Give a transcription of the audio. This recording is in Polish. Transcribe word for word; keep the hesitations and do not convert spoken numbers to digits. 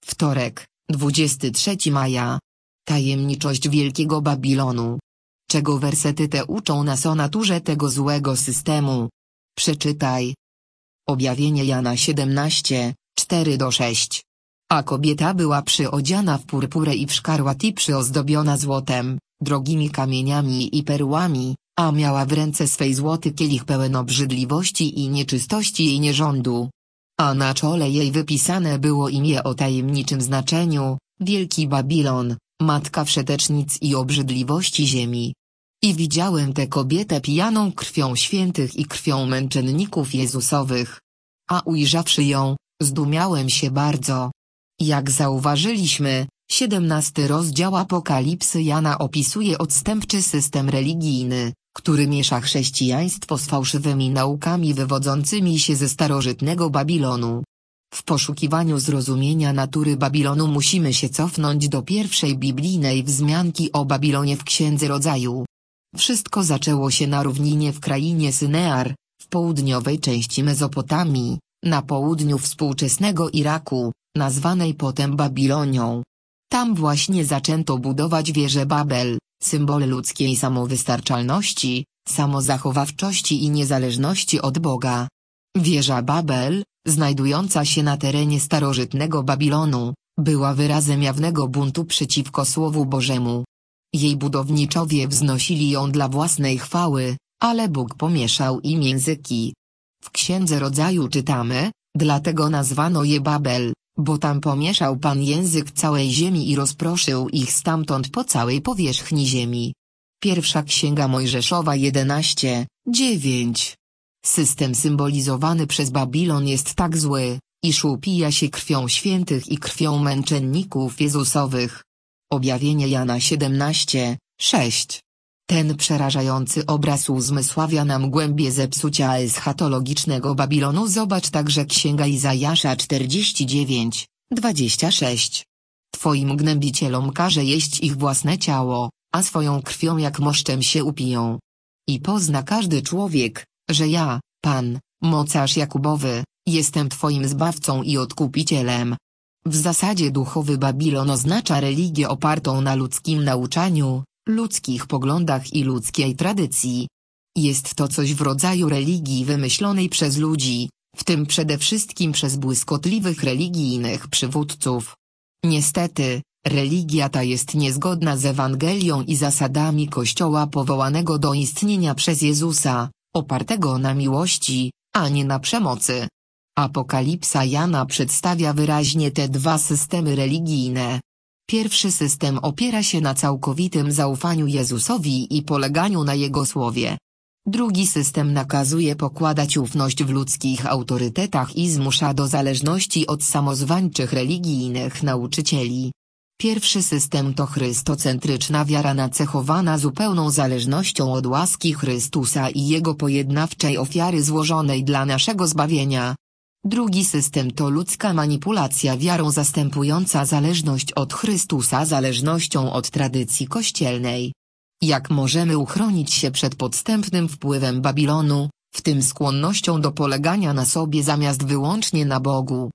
Wtorek, dwudziestego trzeciego maja. Tajemniczość Wielkiego Babilonu. Czego wersety te uczą nas o naturze tego złego systemu? Przeczytaj. Objawienie Jana siedemnaście, cztery do sześć. A kobieta była przyodziana w purpurę i w szkarłat i przyozdobiona złotem, drogimi kamieniami i perłami, a miała w ręce swej złoty kielich pełen obrzydliwości i nieczystości jej nierządu. A na czole jej wypisane było imię o tajemniczym znaczeniu, Wielki Babilon, matka wszetecznic i obrzydliwości ziemi. I widziałem tę kobietę pijaną krwią świętych i krwią męczenników Jezusowych. A ujrzawszy ją, zdumiałem się bardzo. Jak zauważyliśmy, siedemnasty rozdział Apokalipsy Jana opisuje odstępczy system religijny, który miesza chrześcijaństwo z fałszywymi naukami wywodzącymi się ze starożytnego Babilonu. W poszukiwaniu zrozumienia natury Babilonu musimy się cofnąć do pierwszej biblijnej wzmianki o Babilonie w Księdze Rodzaju. Wszystko zaczęło się na równinie w krainie Synear, w południowej części Mezopotamii, na południu współczesnego Iraku, nazwanej potem Babilonią. Tam właśnie zaczęto budować wieżę Babel, symbol ludzkiej samowystarczalności, samozachowawczości i niezależności od Boga. Wieża Babel, znajdująca się na terenie starożytnego Babilonu, była wyrazem jawnego buntu przeciwko Słowu Bożemu. Jej budowniczowie wznosili ją dla własnej chwały, ale Bóg pomieszał im języki. W Księdze Rodzaju czytamy, dlatego nazwano je Babel, bo tam pomieszał Pan język całej ziemi i rozproszył ich stamtąd po całej powierzchni ziemi. Pierwsza Księga Mojżeszowa jedenaście, dziewięć. System symbolizowany przez Babilon jest tak zły, iż upija się krwią świętych i krwią męczenników Jezusowych. Objawienie Jana siedemnaście, sześć. Ten przerażający obraz uzmysławia nam głębie zepsucia eschatologicznego Babilonu. Zobacz także Księga Izajasza czterdzieści dziewięć, dwadzieścia sześć. Twoim gnębicielom każe jeść ich własne ciało, a swoją krwią jak moszczem się upiją. I pozna każdy człowiek, że ja, Pan, mocarz Jakubowy, jestem Twoim Zbawcą i Odkupicielem. W zasadzie duchowy Babilon oznacza religię opartą na ludzkim nauczaniu, ludzkich poglądach i ludzkiej tradycji. Jest to coś w rodzaju religii wymyślonej przez ludzi, w tym przede wszystkim przez błyskotliwych religijnych przywódców. Niestety, religia ta jest niezgodna z Ewangelią i zasadami Kościoła powołanego do istnienia przez Jezusa, opartego na miłości, a nie na przemocy. Apokalipsa Jana przedstawia wyraźnie te dwa systemy religijne. Pierwszy system opiera się na całkowitym zaufaniu Jezusowi i poleganiu na Jego słowie. Drugi system nakazuje pokładać ufność w ludzkich autorytetach i zmusza do zależności od samozwańczych religijnych nauczycieli. Pierwszy system to chrystocentryczna wiara nacechowana zupełną zależnością od łaski Chrystusa i Jego pojednawczej ofiary złożonej dla naszego zbawienia. Drugi system to ludzka manipulacja wiarą zastępująca zależność od Chrystusa zależnością od tradycji kościelnej. Jak możemy uchronić się przed podstępnym wpływem Babilonu, w tym skłonnością do polegania na sobie zamiast wyłącznie na Bogu?